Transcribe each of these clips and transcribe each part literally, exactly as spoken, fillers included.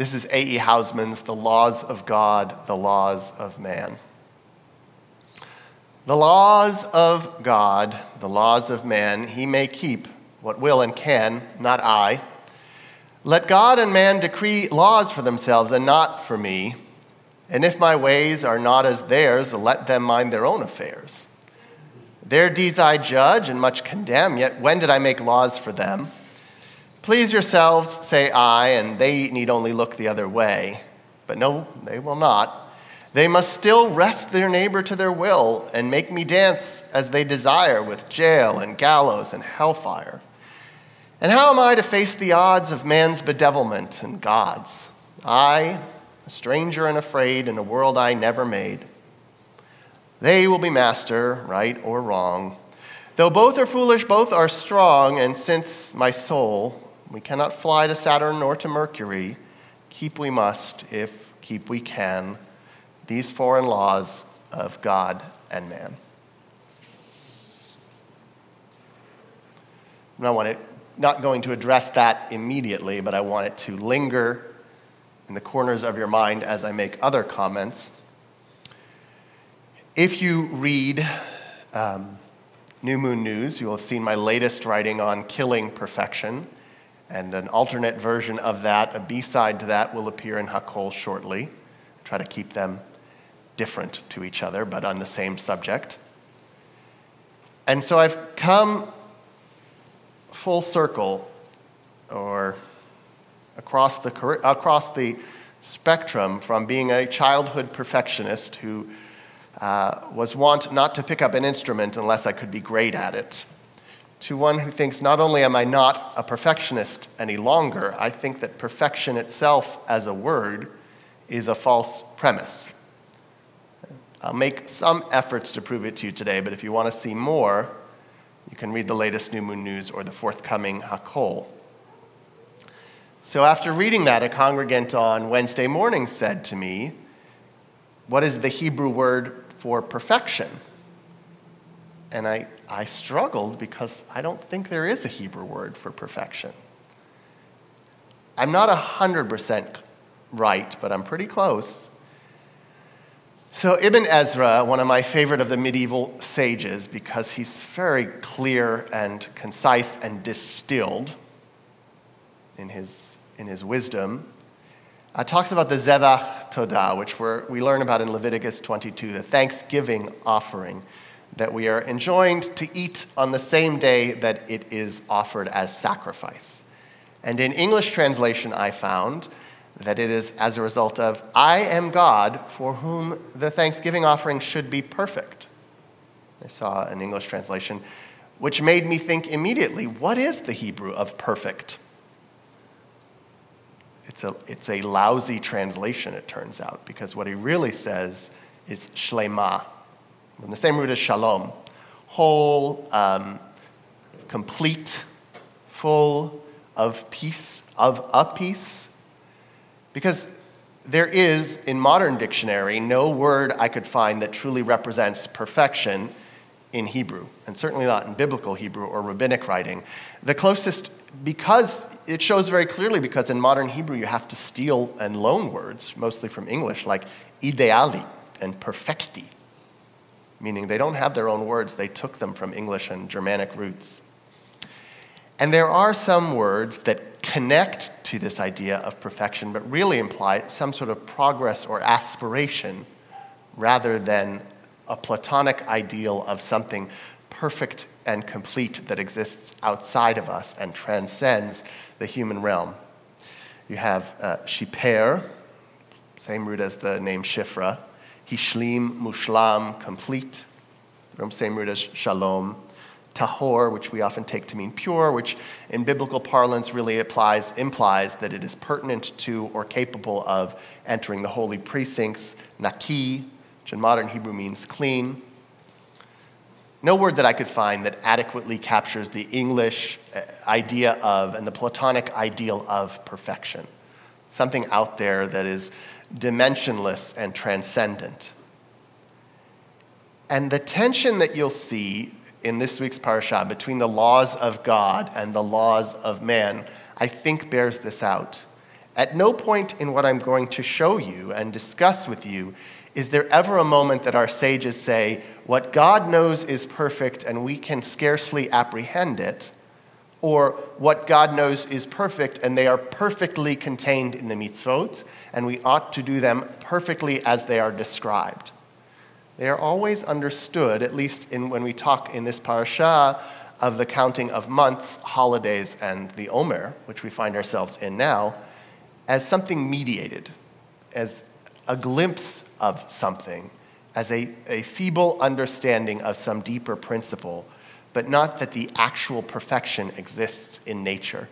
This is A E Hausman's The Laws of God, the Laws of Man. The laws of God, the laws of man, he may keep what will and can, not I. Let God and man decree laws for themselves and not for me. And if my ways are not as theirs, let them mind their own affairs. Their deeds I judge and much condemn, yet when did I make laws for them? Please yourselves, say I, and they need only look the other way. But no, they will not. They must still wrest their neighbor to their will and make me dance as they desire with jail and gallows and hellfire. And how am I to face the odds of man's bedevilment and God's? I, a stranger and afraid in a world I never made. They will be master, right or wrong. Though both are foolish, both are strong, and since my soul, we cannot fly to Saturn nor to Mercury, keep we must, if keep we can, these foreign laws of God and man. And I want it, not going to address that immediately, but I want it to linger in the corners of your mind as I make other comments. If you read um, New Moon News, you will have seen my latest writing on killing perfection, and an alternate version of that, a B-side to that, will appear in Hakol shortly. Try to keep them different to each other, but on the same subject. And so I've come full circle, or across the across the spectrum, from being a childhood perfectionist who uh, was wont not to pick up an instrument unless I could be great at it, to one who thinks not only am I not a perfectionist any longer, I think that perfection itself as a word is a false premise. I'll make some efforts to prove it to you today, but if you want to see more, you can read the latest New Moon News or the forthcoming Hakol. So after reading that, a congregant on Wednesday morning said to me, "What is the Hebrew word for perfection?" And I, I struggled because I don't think there is a Hebrew word for perfection. I'm not one hundred percent right, but I'm pretty close. So Ibn Ezra, one of my favorite of the medieval sages, because he's very clear and concise and distilled in his, in his wisdom, uh, talks about the Zevach Todah, which we're, we learn about in Leviticus twenty-two, the thanksgiving offering that we are enjoined to eat on the same day that it is offered as sacrifice. And in English translation, I found that it is as a result of, I am God for whom the thanksgiving offering should be perfect. I saw an English translation, which made me think immediately, what is the Hebrew of perfect? It's a, it's a lousy translation, it turns out, because what he really says is shlema, and the same root as shalom, whole, um, complete, full of peace, of a peace. Because there is, in modern dictionary, no word I could find that truly represents perfection in Hebrew, and certainly not in biblical Hebrew or rabbinic writing. The closest, because it shows very clearly, because in modern Hebrew you have to steal and loan words, mostly from English, like ideali and perfecti, meaning they don't have their own words, they took them from English and Germanic roots. And there are some words that connect to this idea of perfection, but really imply some sort of progress or aspiration rather than a Platonic ideal of something perfect and complete that exists outside of us and transcends the human realm. You have uh, shiper, same root as the name Shifra, hishlim, mushlam, complete, same root as shalom, tahor, which we often take to mean pure, which in biblical parlance really applies, implies that it is pertinent to or capable of entering the holy precincts, naki, which in modern Hebrew means clean. No word that I could find that adequately captures the English idea of and the Platonic ideal of perfection. Something out there that is dimensionless and transcendent. And the tension that you'll see in this week's parasha between the laws of God and the laws of man, I think bears this out. At no point in what I'm going to show you and discuss with you is there ever a moment that our sages say, what God knows is perfect and we can scarcely apprehend it, or what God knows is perfect and they are perfectly contained in the mitzvot, and we ought to do them perfectly as they are described. They are always understood, at least in, when we talk in this parasha of the counting of months, holidays, and the Omer, which we find ourselves in now, as something mediated, as a glimpse of something, as a, a feeble understanding of some deeper principle, but not that the actual perfection exists in nature.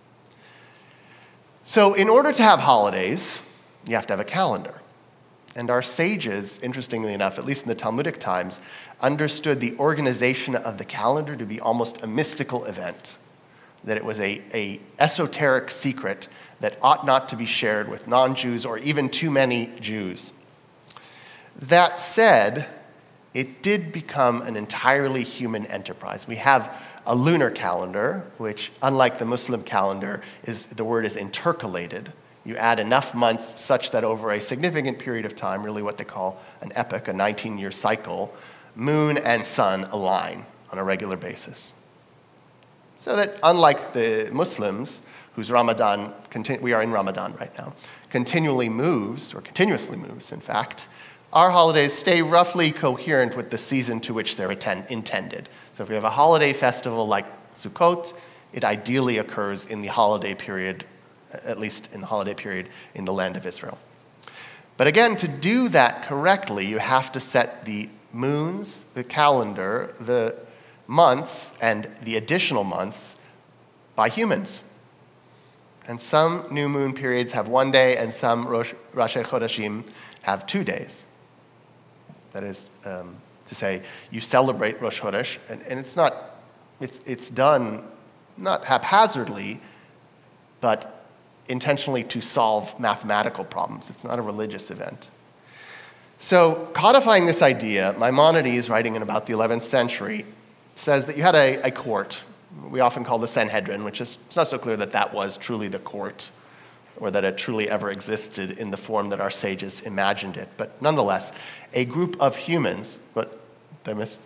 So in order to have holidays, you have to have a calendar. And our sages, interestingly enough, at least in the Talmudic times, understood the organization of the calendar to be almost a mystical event, that it was a, a esoteric secret that ought not to be shared with non-Jews or even too many Jews. That said, it did become an entirely human enterprise. We have a lunar calendar, which, unlike the Muslim calendar, is the word is intercalated. You add enough months such that over a significant period of time, really what they call an epoch, a nineteen-year cycle, moon and sun align on a regular basis. So that unlike the Muslims, whose Ramadan, continu- we are in Ramadan right now, continually moves, or continuously moves, in fact, our holidays stay roughly coherent with the season to which they're attend- intended. So if we have a holiday festival like Sukkot, it ideally occurs in the holiday period, at least in the holiday period in the land of Israel. But again, to do that correctly, you have to set the moons, the calendar, the months, and the additional months by humans. And some new moon periods have one day, and some Rosh, Rashi Chodashim have two days. That is um, to say, you celebrate Rosh Chodesh, and, and it's not, it's, it's done not haphazardly, but intentionally to solve mathematical problems. It's not a religious event. So, codifying this idea, Maimonides, writing in about the eleventh century, says that you had a, a court, we often call the Sanhedrin, which is, it's not so clear that that was truly the court, or that it truly ever existed in the form that our sages imagined it. But nonetheless, a group of humans, what, did I miss?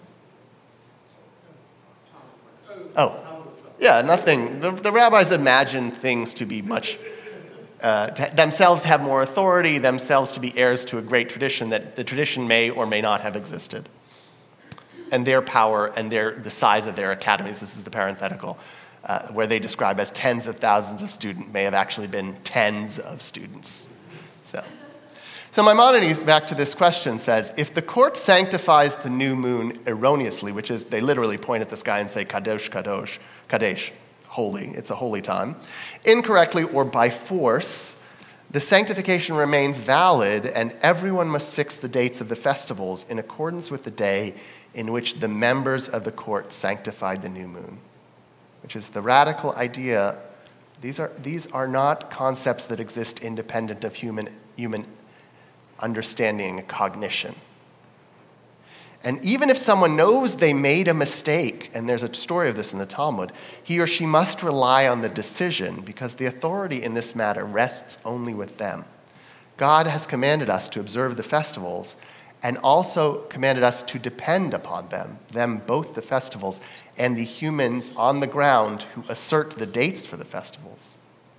Oh, yeah, nothing. The, the rabbis imagined things to be much, uh, to themselves have more authority, themselves to be heirs to a great tradition that the tradition may or may not have existed. And their power and their the size of their academies, this is the parenthetical, uh, where they describe as tens of thousands of students, may have actually been tens of students. So, so Maimonides, back to this question, says, if the court sanctifies the new moon erroneously, which is, they literally point at the sky and say, Kadosh, Kadosh, Kadesh, holy, it's a holy time, incorrectly or by force, the sanctification remains valid, and everyone must fix the dates of the festivals in accordance with the day in which the members of the court sanctified the new moon, which is the radical idea. These are, these are not concepts that exist independent of human, human understanding and cognition. And even if someone knows they made a mistake, and there's a story of this in the Talmud, he or she must rely on the decision because the authority in this matter rests only with them. God has commanded us to observe the festivals and also commanded us to depend upon them, them both the festivals and the humans on the ground who assert the dates for the festivals.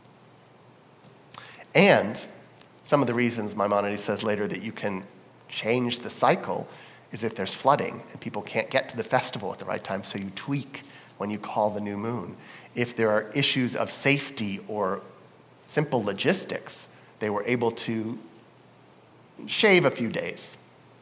And some of the reasons Maimonides says later that you can change the cycle is if there's flooding and people can't get to the festival at the right time, so you tweak when you call the new moon. If there are issues of safety or simple logistics, they were able to shave a few days.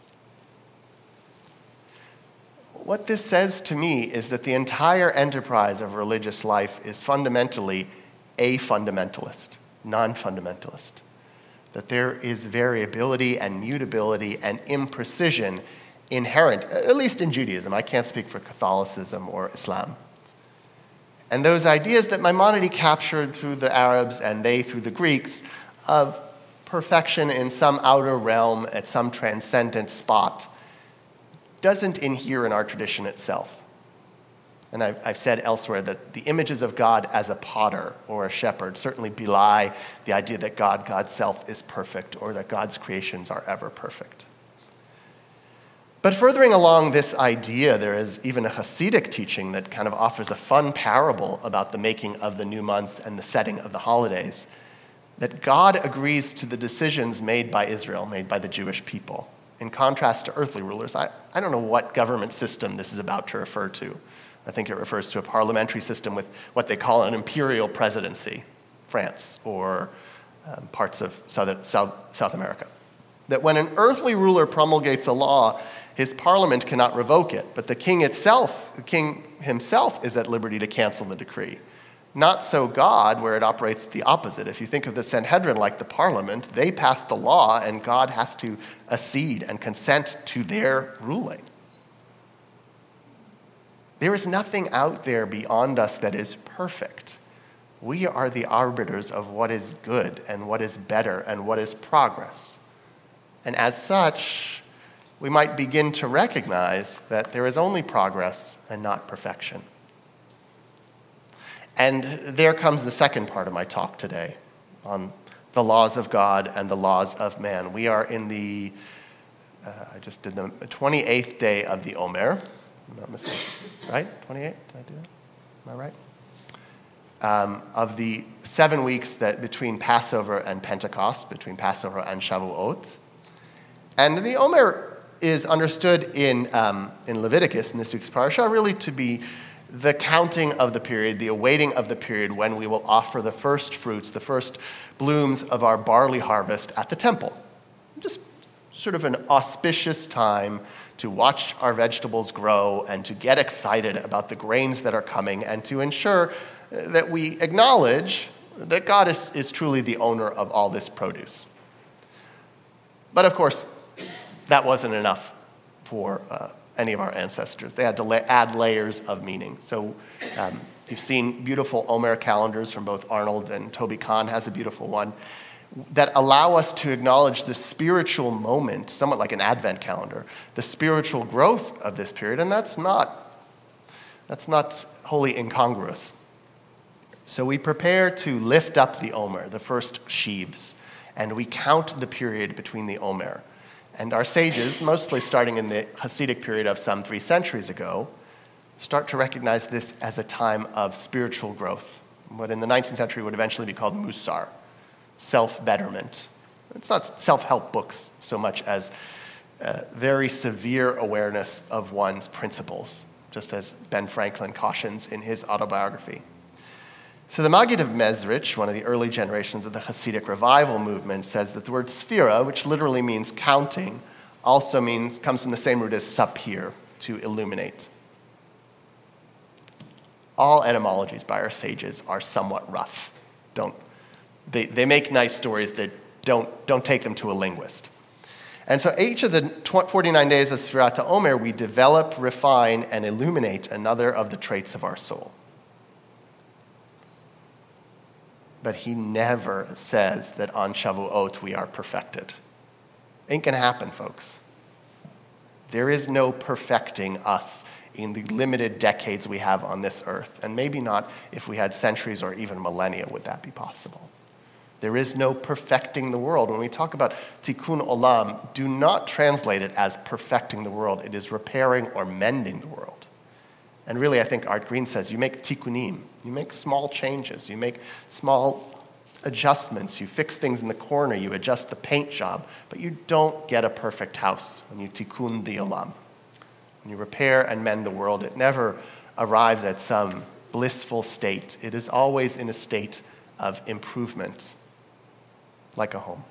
What this says to me is that the entire enterprise of religious life is fundamentally a fundamentalist, non-fundamentalist. That there is variability and mutability and imprecision inherent, at least in Judaism. I can't speak for Catholicism or Islam. And those ideas that Maimonides captured through the Arabs and they through the Greeks of perfection in some outer realm at some transcendent spot doesn't inhere in our tradition itself. And I've, I've said elsewhere that the images of God as a potter or a shepherd certainly belie the idea that God, God's self, is perfect or that God's creations are ever perfect. But furthering along this idea, there is even a Hasidic teaching that kind of offers a fun parable about the making of the new months and the setting of the holidays, that God agrees to the decisions made by Israel, made by the Jewish people, in contrast to earthly rulers. I, I don't know what government system this is about to refer to. I think it refers to a parliamentary system with what they call an imperial presidency, France, or um, parts of Southern, South, South America. That when an earthly ruler promulgates a law, his parliament cannot revoke it, but the king itself, the king himself, is at liberty to cancel the decree. Not so God, where it operates the opposite. If you think of the Sanhedrin like the parliament, they pass the law and God has to accede and consent to their ruling. There is nothing out there beyond us that is perfect. We are the arbiters of what is good and what is better and what is progress. And as such, we might begin to recognize that there is only progress and not perfection. And there comes the second part of my talk today on the laws of God and the laws of man. We are in the, uh, I just did the twenty-eighth day of the Omer. I'm not mistaken, right? twenty-eight, did I do that? Am I right? Um, of the seven weeks that between Passover and Pentecost, between Passover and Shavuot. And the Omer is understood in, um, in Leviticus, in this week's parasha, really to be the counting of the period, the awaiting of the period when we will offer the first fruits, the first blooms of our barley harvest at the temple. Just sort of an auspicious time to watch our vegetables grow and to get excited about the grains that are coming and to ensure that we acknowledge that God is, is truly the owner of all this produce. But of course, that wasn't enough for uh, any of our ancestors. They had to la- add layers of meaning. So um, you've seen beautiful Omer calendars from both Arnold and Toby Kahn has a beautiful one, that allow us to acknowledge the spiritual moment, somewhat like an Advent calendar, the spiritual growth of this period, and that's not, that's not wholly incongruous. So we prepare to lift up the Omer, the first sheaves, and we count the period between the Omer. And our sages, mostly starting in the Hasidic period of some three centuries ago, start to recognize this as a time of spiritual growth, what in the nineteenth century would eventually be called musar, self-betterment. It's not self-help books so much as a very severe awareness of one's principles, just as Ben Franklin cautions in his autobiography. So the Maggid of Mezrich, one of the early generations of the Hasidic revival movement, says that the word sphira, which literally means counting, also means comes from the same root as sapir, to illuminate. All etymologies by our sages are somewhat rough. Don't they, they make nice stories that don't, don't take them to a linguist. And so each of the forty-nine days of Sfirat HaOmer, we develop, refine, and illuminate another of the traits of our soul. But he never says that on Shavuot we are perfected. Ain't gonna happen, folks. There is no perfecting us in the limited decades we have on this earth. And maybe not if we had centuries or even millennia would that be possible. There is no perfecting the world. When we talk about tikkun olam, do not translate it as perfecting the world. It is repairing or mending the world. And really, I think Art Green says, you make tikkunim. You make small changes. You make small adjustments. You fix things in the corner. You adjust the paint job. But you don't get a perfect house when you tikkun the olam. When you repair and mend the world, it never arrives at some blissful state. It is always in a state of improvement, like a home.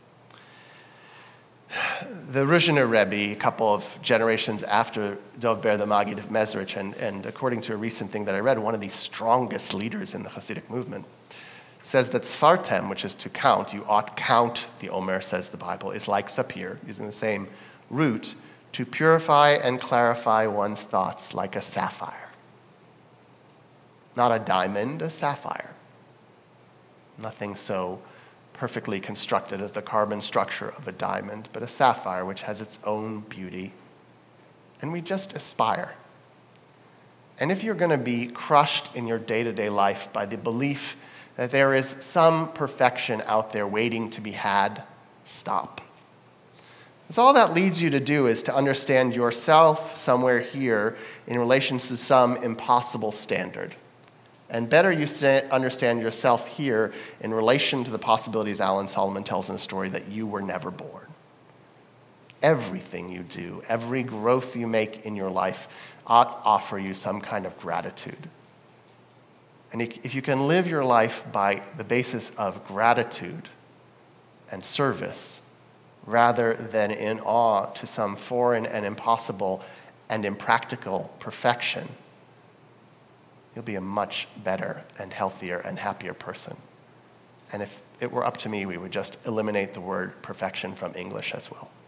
The Ruzhiner Rebbe, a couple of generations after Dov Ber, the Maggid of Mezrich, and, and according to a recent thing that I read, one of the strongest leaders in the Hasidic movement, says that Sfartem, which is to count, you ought count, the Omer says the Bible, is like sapir, using the same root, to purify and clarify one's thoughts like a sapphire. Not a diamond, a sapphire. Nothing so perfectly constructed as the carbon structure of a diamond, but a sapphire which has its own beauty. And we just aspire. And if you're going to be crushed in your day-to-day life by the belief that there is some perfection out there waiting to be had, stop. So all that leads you to do is to understand yourself somewhere here in relation to some impossible standard. And better you understand yourself here in relation to the possibilities Alan Solomon tells in a story that you were never born. Everything you do, every growth you make in your life ought offer you some kind of gratitude. And if you can live your life by the basis of gratitude and service, rather than in awe to some foreign and impossible and impractical perfection, you'll be a much better and healthier and happier person. And if it were up to me, we would just eliminate the word perfection from English as well.